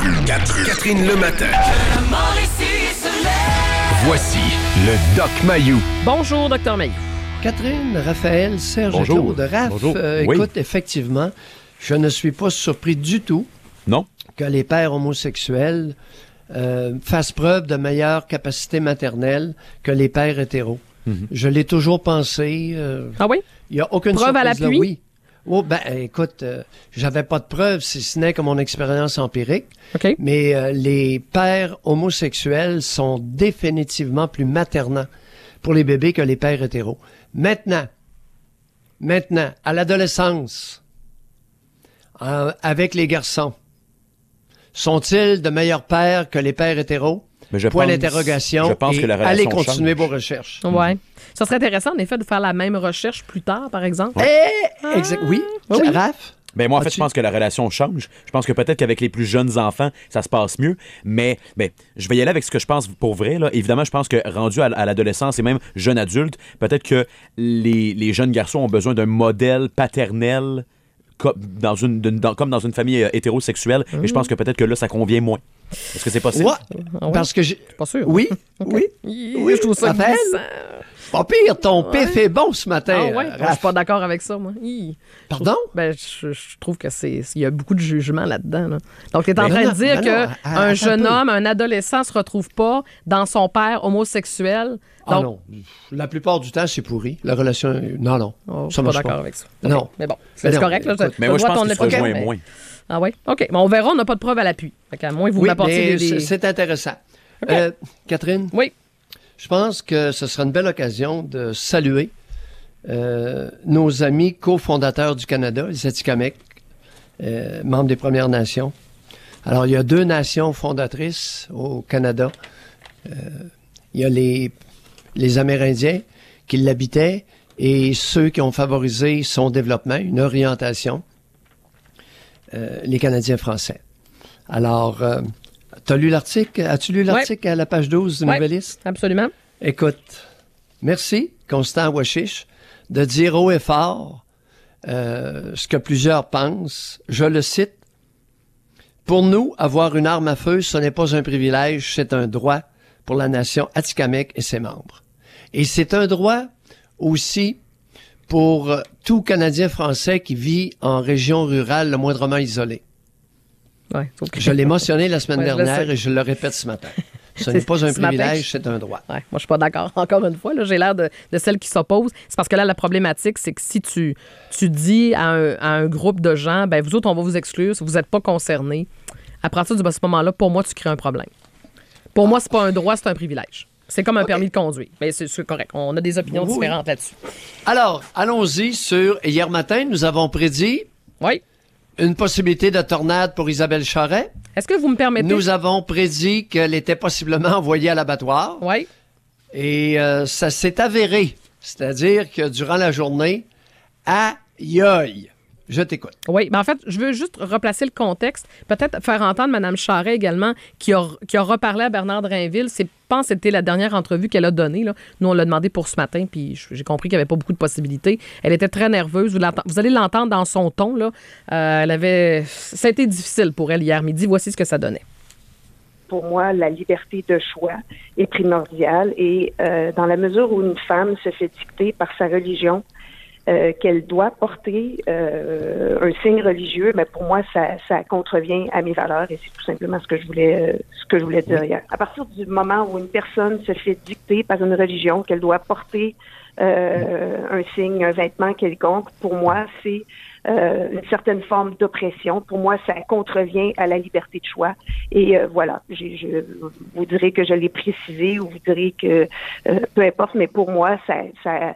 Catherine le matin. Voici le Doc Mayou. Bonjour, Dr Mayou. Catherine, Raphaël, Serge et Bonjour. Claude. Raph, Bonjour. écoute, effectivement, je ne suis pas surpris du tout Non? que les pères homosexuels fassent preuve de meilleure capacité maternelle que les pères hétéros. Mm-hmm. Je l'ai toujours pensé. Ah oui? Il n'y a aucune Preuve à surprise là, l'appui? oui. Oh, ben, écoute, j'avais pas de preuves, si ce n'est que mon expérience empirique. OK. Mais les pères homosexuels sont définitivement plus maternants pour les bébés que les pères hétéros. Maintenant, à l'adolescence, avec les garçons, sont-ils de meilleurs pères que les pères hétéros? Mais Point d'interrogation. Je pense et que la relation allez continuer change. vos recherches. Ouais. Ça serait intéressant, en effet, de faire la même recherche plus tard, par exemple. Exact. Oui, Oui. Raph? Ben moi, en fait, As-tu- je pense que la relation change. Je pense que peut-être qu'avec les plus jeunes enfants, ça se passe mieux. Mais je vais y aller avec ce que je pense pour vrai. Là. Évidemment, je pense que rendu à l'adolescence et même jeune adulte, peut-être que les jeunes garçons ont besoin d'un modèle paternel comme dans une famille hétérosexuelle. Et je pense que peut-être que là, ça convient moins. Est-ce que c'est possible? Ouais, Ah ouais? parce que Pas sûr. Oui, oui. Oui, je trouve ça Raphaël? glissant. Pas pire, ton pif est bon ce matin. Ah ouais? Je Raph. suis pas d'accord avec ça, moi. Hi. Pardon? Je trouve que il y a beaucoup de jugement là-dedans. Là. Donc, tu es en Mais train non, de dire mais qu'un non, attends jeune un peu. homme, un adolescent se retrouve pas dans son père homosexuel. Ah Donc, non. La plupart du temps, c'est pourri. La relation... Non. oh, je Ça suis pas marche d'accord pas. avec ça. Non. OK. Mais bon, Mais c'est non, correct. Là, écoute. Mais moi, je pense qu'il se opinion, rejoint mais- moins. Ah oui? OK. Mais on verra, on n'a pas de preuve à l'appui. Fait qu'à moins que vous Oui, m'apportiez mais des... c'est intéressant. OK. Catherine, Oui. je pense que ce sera une belle occasion de saluer nos amis cofondateurs du Canada, les Atikamekw, membres des Premières Nations. Alors, il y a 2 nations fondatrices au Canada. Il y a les Amérindiens qui l'habitaient et ceux qui ont favorisé son développement, une orientation, les Canadiens français. Alors, t'as lu l'article? As-tu lu l'article à la page 12 du Ouais. Nouvelliste? Absolument. Écoute, merci, Constant Washish, de dire haut et fort ce que plusieurs pensent. Je le cite. Pour nous, avoir une arme à feu, ce n'est pas un privilège, c'est un droit pour la nation Atikamekw et ses membres. Et c'est un droit aussi pour tout Canadien français qui vit en région rurale le moindrement isolée. Ouais, faut que- Je l'ai mentionné la semaine Ouais, je le dernière sais. et je le répète ce matin. Ce n'est pas un Ce matin, privilège, c'est un droit. Ouais, moi, je suis pas d'accord. Encore une fois, là, j'ai l'air de celle qui s'oppose. C'est parce que là, la problématique, c'est que si tu dis à un groupe de gens, ben vous autres, on va vous exclure, si vous n'êtes pas concernés, à partir de ce moment-là, pour moi, tu crées un problème. Pour moi, c'est pas un droit, c'est un privilège. C'est comme un permis de conduire. Mais c'est correct. On a des opinions Oui. différentes là-dessus. Alors, allons-y sur... Hier matin, nous avons prédit Oui. une possibilité de tornade pour Isabelle Charret. Est-ce que vous me permettez? Nous avons prédit qu'elle était possiblement envoyée à l'abattoir. Oui. Et ça s'est avéré. C'est-à-dire que durant la journée, aïe aïe. Je t'écoute. Oui, mais en fait, je veux juste replacer le contexte. Peut-être faire entendre Mme Charret également, qui a reparlé à Bernard Drainville. Je pense que c'était la dernière entrevue qu'elle a donnée. Là. Nous, on l'a demandé pour ce matin, puis j'ai compris qu'il n'y avait pas beaucoup de possibilités. Elle était très nerveuse. Vous allez l'entendre dans son ton. Là. Ça a été difficile pour elle hier midi. Voici ce que ça donnait. Pour moi, la liberté de choix est primordiale et dans la mesure où une femme se fait dicter par sa religion qu'elle doit porter un signe religieux, mais pour moi, ça contrevient à mes valeurs et c'est tout simplement ce que je voulais dire hier. À partir du moment où une personne se fait dicter par une religion qu'elle doit porter un signe, un vêtement quelconque, pour moi, c'est une certaine forme d'oppression. Pour moi, ça contrevient à la liberté de choix. Et voilà, vous direz que je l'ai précisé ou vous direz que peu importe, mais pour moi, c'est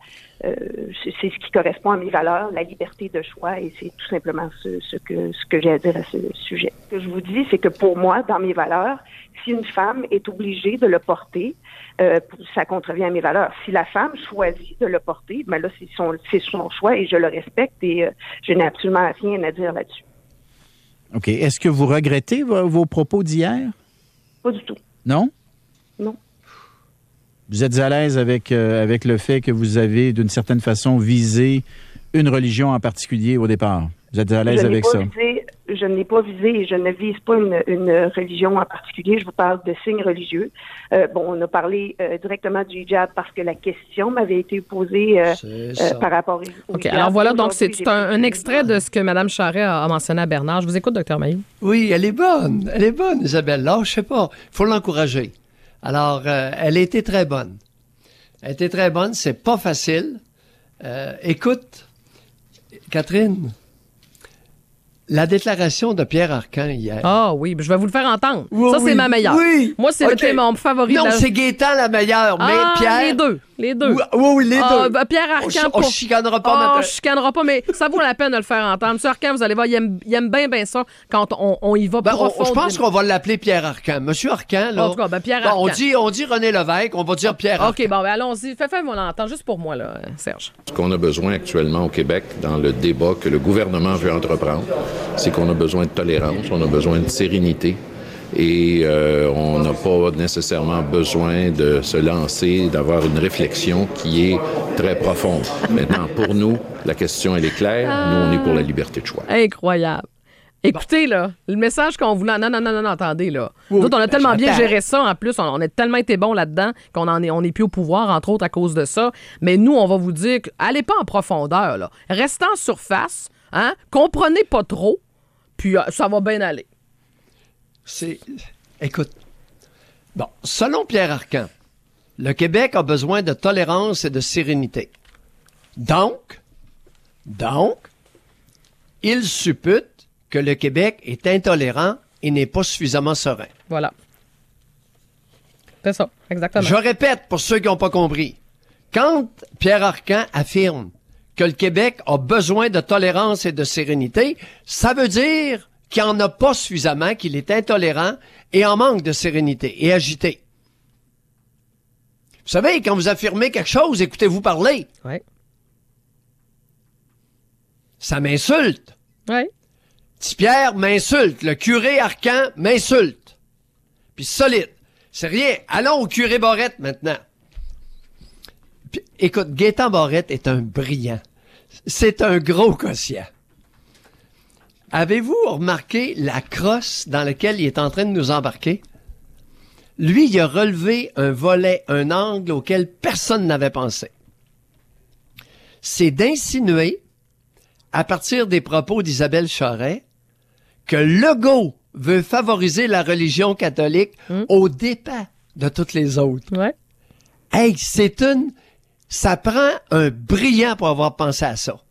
ce qui correspond à mes valeurs, la liberté de choix, et c'est tout simplement ce que j'ai à dire à ce sujet. Ce que je vous dis, c'est que pour moi, dans mes valeurs, si une femme est obligée de le porter, ça contrevient à mes valeurs. Si la femme choisit de le porter, ben là, c'est son choix et je le respecte et je n'ai absolument rien à dire là-dessus. OK. Est-ce que vous regrettez vos propos d'hier? Pas du tout. Non? Non. Vous êtes à l'aise avec le fait que vous avez, d'une certaine façon, visé une religion en particulier au départ? Vous êtes à l'aise avec ça? je n'ai pas visé, je ne vise pas une religion en particulier. Je vous parle de signes religieux. On a parlé directement du hijab parce que la question m'avait été posée par rapport au OK, hijab. alors voilà, donc Aujourd'hui, c'est un j'ai extrait de ce que Mme Charret a mentionné à Bernard. Je vous écoute, Dr. Mayou. Oui, elle est bonne, Isabelle. Là, je sais pas, il faut l'encourager. Alors, elle a été très bonne. Elle a été très bonne, c'est pas facile. Écoute, Catherine, la déclaration de Pierre Arcan hier. Ah oui, je vais vous le faire entendre. Oui, ça, c'est oui, ma meilleure. oui. Moi, c'était mon favori. Non, c'est Gaétan la meilleure, mais Pierre... Les deux. Oui, les deux. Pierre Arcan... On chicanera pas on maintenant. chicanera pas, mais ça vaut la peine de le faire entendre. M. Arcan, vous allez voir, il aime bien ça quand on y va profondément. Je pense qu'on va l'appeler Pierre Arcan. Monsieur Arcan, là... En tout cas, Pierre Arcan. On dit René Lévesque, on va dire Pierre Arcan. OK, allons-y. Fais-moi l'entendre, juste pour moi, là, Serge. Ce qu'on a besoin actuellement au Québec, dans le débat que le gouvernement veut entreprendre, c'est qu'on a besoin de tolérance, on a besoin de sérénité. Et on n'a pas nécessairement besoin de se lancer, d'avoir une réflexion qui est très profonde. Maintenant, pour nous, la question, elle est claire. Nous, on est pour la liberté de choix. Incroyable. Écoutez, là, le message qu'on voulait... Non, attendez, là. Oui, Nous autres, on a tellement bien j'attends. géré ça, en plus. On a tellement été bons là-dedans on est plus au pouvoir, entre autres, à cause de ça. Mais nous, on va vous dire, allez pas en profondeur, là. Restez en surface, hein? Comprenez pas trop, puis ça va bien aller. Écoute, selon Pierre Arcan, le Québec a besoin de tolérance et de sérénité. Donc, il suppute que le Québec est intolérant et n'est pas suffisamment serein. Voilà. C'est ça, exactement. Je répète pour ceux qui n'ont pas compris. Quand Pierre Arcan affirme que le Québec a besoin de tolérance et de sérénité, ça veut dire qu'il n'en a pas suffisamment, qu'il est intolérant et en manque de sérénité et agité. Vous savez, quand vous affirmez quelque chose, écoutez-vous parler. Oui. Ça m'insulte. Oui. Petit Pierre m'insulte. Le curé Arcan m'insulte. Puis solide. C'est rien. Allons au curé Barrette maintenant. Puis, écoute, Gaétan Barrette est un brillant. C'est un gros quotient. Avez-vous remarqué la crosse dans laquelle il est en train de nous embarquer? Lui, il a relevé un volet, un angle auquel personne n'avait pensé. C'est d'insinuer, à partir des propos d'Isabelle Charret, que Legault veut favoriser la religion catholique aux dépens de toutes les autres. Ouais. Hey, ça prend un brillant pour avoir pensé à ça.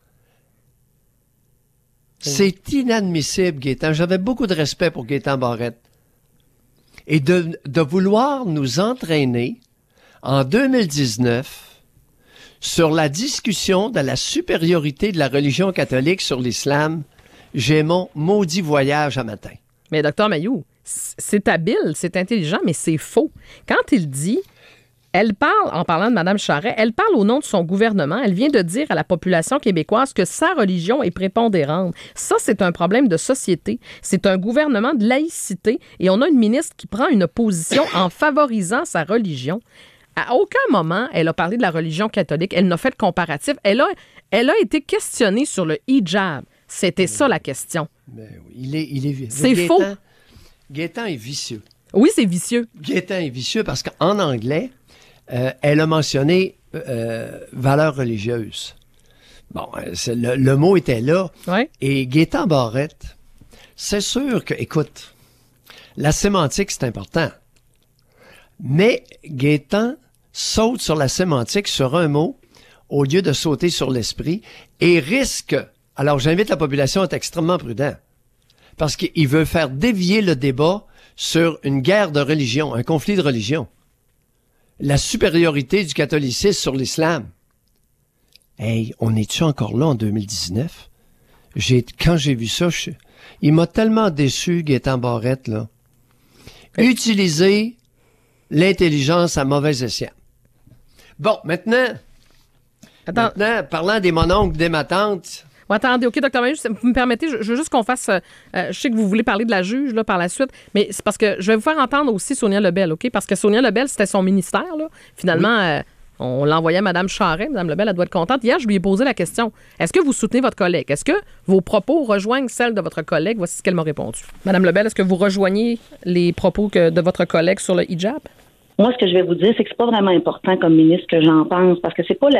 C'est inadmissible, Gaétan. J'avais beaucoup de respect pour Gaétan Barrette. Et de vouloir nous entraîner en 2019 sur la discussion de la supériorité de la religion catholique sur l'islam, j'ai mon maudit voyage à matin. Mais Dr. Mayou, c'est habile, c'est intelligent, mais c'est faux. Quand il dit... Elle parle, en parlant de Mme Charret, elle parle au nom de son gouvernement. Elle vient de dire à la population québécoise que sa religion est prépondérante. Ça, c'est un problème de société. C'est un gouvernement de laïcité et on a une ministre qui prend une position en favorisant sa religion. À aucun moment, elle a parlé de la religion catholique. Elle n'a fait de comparatif. Elle a été questionnée sur le hijab. C'était ça la question. Mais oui, il est vicieux. C'est faux. Gaétan est vicieux. Oui, c'est vicieux. Gaétan est vicieux parce qu'en anglais, elle a mentionné valeurs religieuses. Bon, le mot était là. Ouais. Et Gaétan Barrette, c'est sûr que, écoute, la sémantique, c'est important. Mais Gaétan saute sur la sémantique, sur un mot, au lieu de sauter sur l'esprit, et risque... Alors, j'invite la population à être extrêmement prudent. Parce qu'il veut faire dévier le débat sur une guerre de religion, un conflit de religion. La supériorité du catholicisme sur l'islam. Hey, on est-tu encore là en 2019? Quand j'ai vu ça, il m'a tellement déçu, Gaétan Barrette, là. Utiliser l'intelligence à mauvais escient. Bon, maintenant, parlant des mononcles, des ma tante... Attendez, OK, Dr. Mayou, vous me permettez, je veux juste qu'on fasse... je sais que vous voulez parler de la juge là, par la suite, mais c'est parce que je vais vous faire entendre aussi Sonia Lebel, OK? Parce que Sonia Lebel, c'était son ministère, là. Finalement, On l'a envoyé à Mme Charest. Mme Lebel, elle doit être contente. Hier, je lui ai posé la question. Est-ce que vous soutenez votre collègue? Est-ce que vos propos rejoignent celles de votre collègue? Voici ce qu'elle m'a répondu. Mme Lebel, est-ce que vous rejoignez les propos de votre collègue sur le hijab? Moi, ce que je vais vous dire, c'est que c'est pas vraiment important comme ministre que j'en pense, parce que c'est pas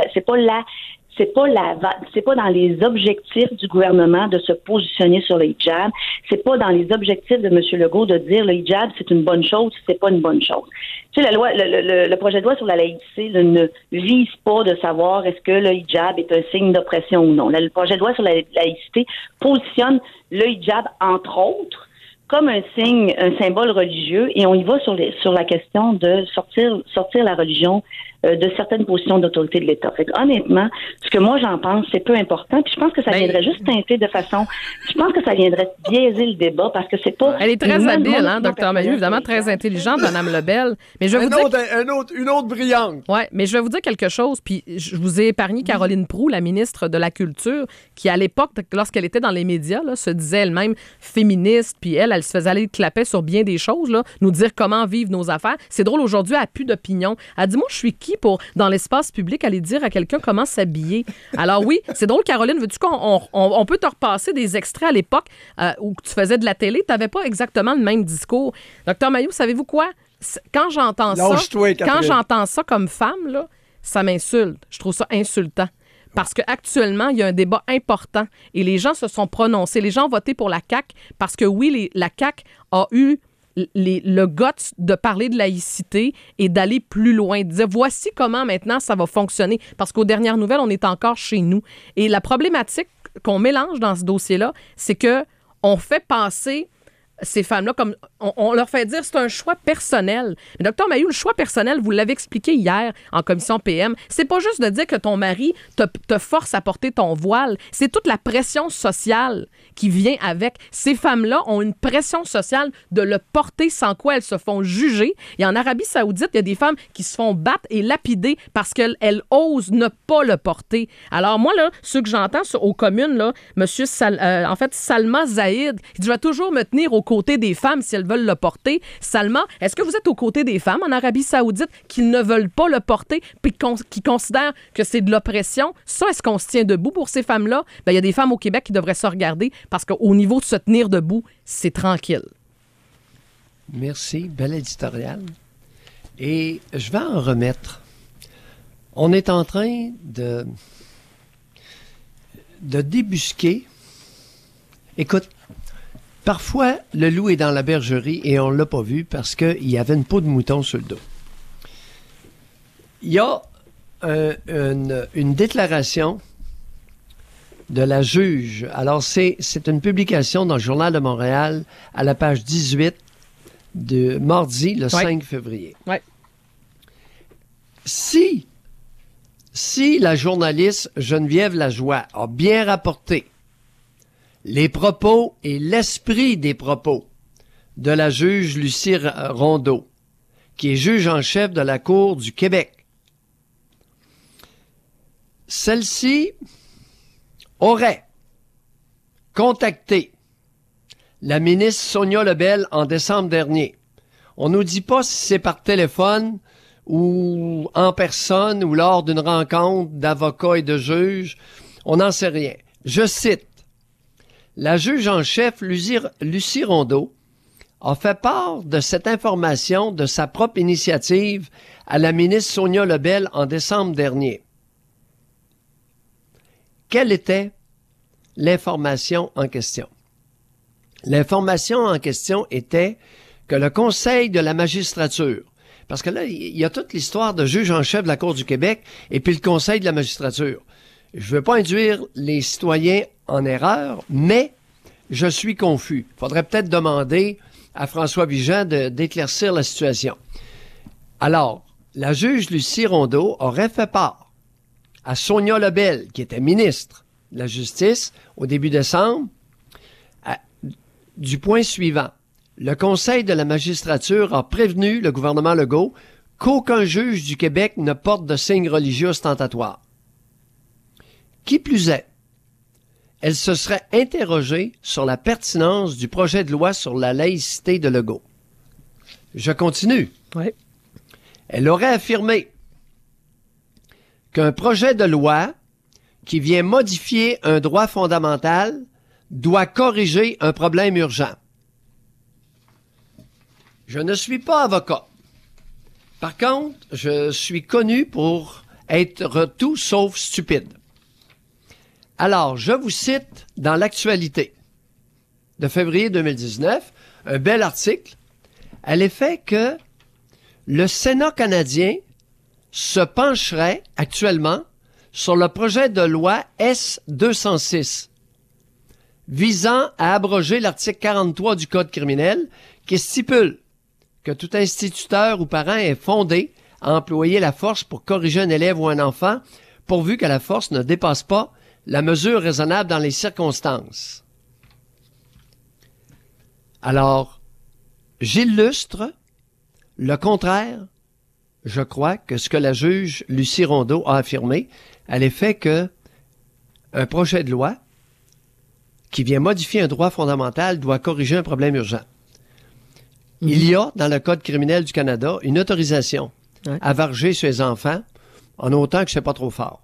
dans les objectifs du gouvernement de se positionner sur le hijab. C'est pas dans les objectifs de M. Legault de dire le hijab, c'est une bonne chose, c'est pas une bonne chose. Tu sais, la loi, le projet de loi sur la laïcité ne vise pas de savoir est-ce que le hijab est un signe d'oppression ou non. Le projet de loi sur la laïcité positionne le hijab, entre autres, comme un signe, un symbole religieux, et on y va sur la question de sortir la religion de certaines positions d'autorité de l'État. Fait que, honnêtement, ce que moi j'en pense, c'est peu important. Puis je pense que ça viendrait juste teinter de façon. Je pense que ça viendrait biaiser le débat parce que c'est pas. Elle est très habile, hein, Dr. Mayou, évidemment très intelligente, Mme Lebel. Mais je vais vous dire une autre brillante. Ouais, mais je vais vous dire quelque chose. Puis je vous ai épargné Caroline Proulx, la ministre de la Culture, qui à l'époque, lorsqu'elle était dans les médias, là, se disait elle-même féministe. Puis elle se faisait aller clapper sur bien des choses, là, nous dire comment vivre nos affaires. C'est drôle, aujourd'hui, elle n'a plus d'opinion. Elle dit, moi, je suis qui pour, dans l'espace public, aller dire à quelqu'un comment s'habiller? Alors oui, c'est drôle, Caroline, veux-tu qu'on peut te repasser des extraits à l'époque où tu faisais de la télé? Tu n'avais pas exactement le même discours. Dr. Mayou, savez-vous quoi? Quand j'entends ça comme femme, là, ça m'insulte. Je trouve ça insultant. Parce qu'actuellement, il y a un débat important et les gens se sont prononcés. Les gens ont voté pour la CAQ parce que oui, la CAQ a eu le guts de parler de laïcité et d'aller plus loin, de dire voici comment maintenant ça va fonctionner. Parce qu'aux dernières nouvelles, on est encore chez nous. Et la problématique qu'on mélange dans ce dossier-là, c'est que on fait passer ces femmes-là, comme on leur fait dire c'est un choix personnel. Mais Dr. Mayou, le choix personnel, vous l'avez expliqué hier en commission PM, c'est pas juste de dire que ton mari te force à porter ton voile, c'est toute la pression sociale qui vient avec. Ces femmes-là ont une pression sociale de le porter, sans quoi elles se font juger. Et en Arabie Saoudite, il y a des femmes qui se font battre et lapider parce qu'elles osent ne pas le porter. Alors moi, là, ceux que j'entends aux communes, là, Salma Zahid, il dit, je vais toujours me tenir aux côtés des femmes si elles veulent le porter. Salma, est-ce que vous êtes aux côtés des femmes en Arabie Saoudite qui ne veulent pas le porter puis qui considèrent que c'est de l'oppression? Ça, est-ce qu'on se tient debout pour ces femmes-là? Ben, il y a des femmes au Québec qui devraient se regarder parce qu'au niveau de se tenir debout, c'est tranquille. Merci. Bel éditorial. Et je vais en remettre. On est en train de débusquer. Écoute, parfois, le loup est dans la bergerie et on ne l'a pas vu parce qu'il y avait une peau de mouton sur le dos. Il y a une déclaration de la juge. Alors, c'est une publication dans le Journal de Montréal à la page 18 de mardi, le 5 février. Ouais. Si la journaliste Geneviève Lajoie a bien rapporté les propos et l'esprit des propos de la juge Lucie Rondeau, qui est juge en chef de la Cour du Québec, celle-ci aurait contacté la ministre Sonia Lebel en décembre dernier. On nous dit pas si c'est par téléphone ou en personne ou lors d'une rencontre d'avocats et de juges. On n'en sait rien. Je cite. La juge en chef, Lucie Rondeau, a fait part de cette information de sa propre initiative à la ministre Sonia Lebel en décembre dernier. Quelle était l'information en question? L'information en question était que le Conseil de la magistrature, parce que là, il y a toute l'histoire de juge en chef de la Cour du Québec et puis le Conseil de la magistrature. Je ne veux pas induire les citoyens en erreur, mais je suis confus. Il faudrait peut-être demander à François Vigent d'éclaircir la situation. Alors, la juge Lucie Rondeau aurait fait part à Sonia Lebel, qui était ministre de la Justice au début décembre, du point suivant. Le Conseil de la magistrature a prévenu le gouvernement Legault qu'aucun juge du Québec ne porte de signes religieux ostentatoires. Qui plus est, elle se serait interrogée sur la pertinence du projet de loi sur la laïcité de Legault. Je continue. Oui. Elle aurait affirmé qu'un projet de loi qui vient modifier un droit fondamental doit corriger un problème urgent. Je ne suis pas avocat. Par contre, je suis connu pour être tout sauf stupide. Alors, je vous cite dans l'actualité de février 2019, un bel article à l'effet que le Sénat canadien se pencherait actuellement sur le projet de loi S-206 visant à abroger l'article 43 du Code criminel qui stipule que tout instituteur ou parent est fondé à employer la force pour corriger un élève ou un enfant, pourvu que la force ne dépasse pas la mesure raisonnable dans les circonstances. Alors, j'illustre le contraire, je crois, que ce que la juge Lucie Rondeau a affirmé, à l'effet que un projet de loi qui vient modifier un droit fondamental doit corriger un problème urgent. Il y a, dans le Code criminel du Canada, une autorisation à varger sur les enfants en autant que c'est pas trop fort.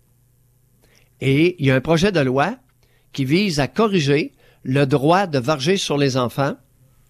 Et il y a un projet de loi qui vise à corriger le droit de varger sur les enfants.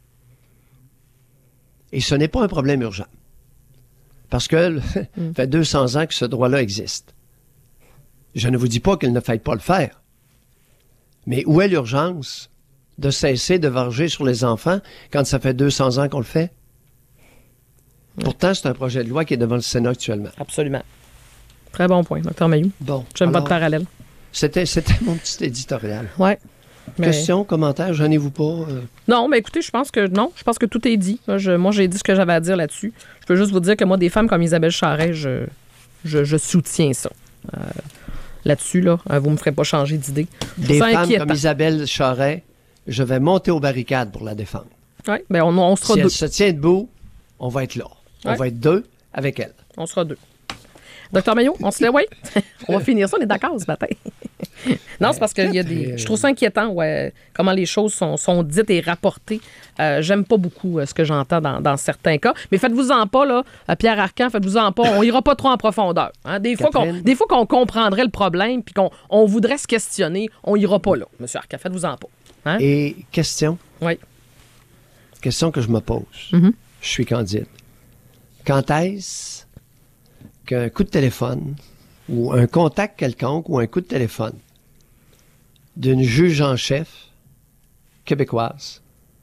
Et ce n'est pas un problème urgent. Parce que ça fait 200 ans que ce droit-là existe. Je ne vous dis pas qu'il ne faille pas le faire. Mais où est l'urgence de cesser de varger sur les enfants quand ça fait 200 ans qu'on le fait? Pourtant, c'est un projet de loi qui est devant le Sénat actuellement. Absolument. Très bon point, Dr. Mayou. Bon. J'aime pas de parallèle. C'était mon petit éditorial. Oui. Questions, commentaires, gênez-vous pas? Non, mais écoutez, je pense que tout est dit. Moi, j'ai dit ce que j'avais à dire là-dessus. Je peux juste vous dire que moi, des femmes comme Isabelle Charret, je soutiens ça. Là-dessus, là, vous me ferez pas changer d'idée. Des femmes comme Isabelle Charret, je vais monter aux barricades pour la défendre. Oui, bien, on sera deux. deux. Si elle se tient debout, on va être là. On va être deux avec elle. On sera deux. Docteur Maillot, on se lève, oui. On va finir ça, on est d'accord ce matin. Non, c'est parce que je trouve ça inquiétant, comment les choses sont dites et rapportées. J'aime pas beaucoup ce que j'entends dans certains cas. Mais faites-vous-en pas, là, Pierre Arcan, faites-vous-en pas. On ira pas trop en profondeur. Hein. Des fois qu'on comprendrait le problème puis qu'on voudrait se questionner, on ira pas là, M. Arcan. Faites-vous-en pas. Hein? Et question? Oui. Question que je me pose. Je suis candide. Quand est-ce qu'un coup de téléphone ou un contact quelconque ou un coup de téléphone d'une juge en chef québécoise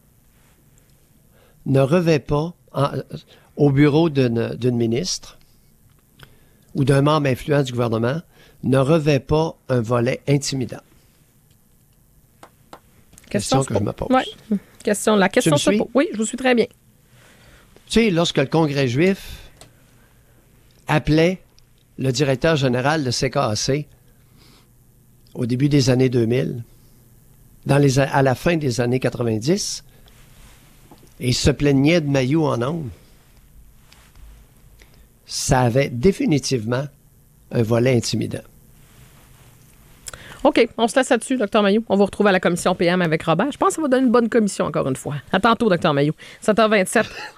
ne revêt pas au bureau d'une ministre ou d'un membre influent du gouvernement ne revêt pas un volet intimidant? Question que je me pose. Oui. La question se pose. Oui, je vous suis très bien. Tu sais, lorsque le Congrès juif appelait le directeur général de CKAC au début des années 2000, à la fin des années 90, et se plaignait de Mayou en ondes, ça avait définitivement un volet intimidant. OK, on se laisse là-dessus, Dr. Mayou. On vous retrouve à la commission PM avec Robert. Je pense que ça va donner une bonne commission, encore une fois. À tantôt, Dr. Mayou. 7h27.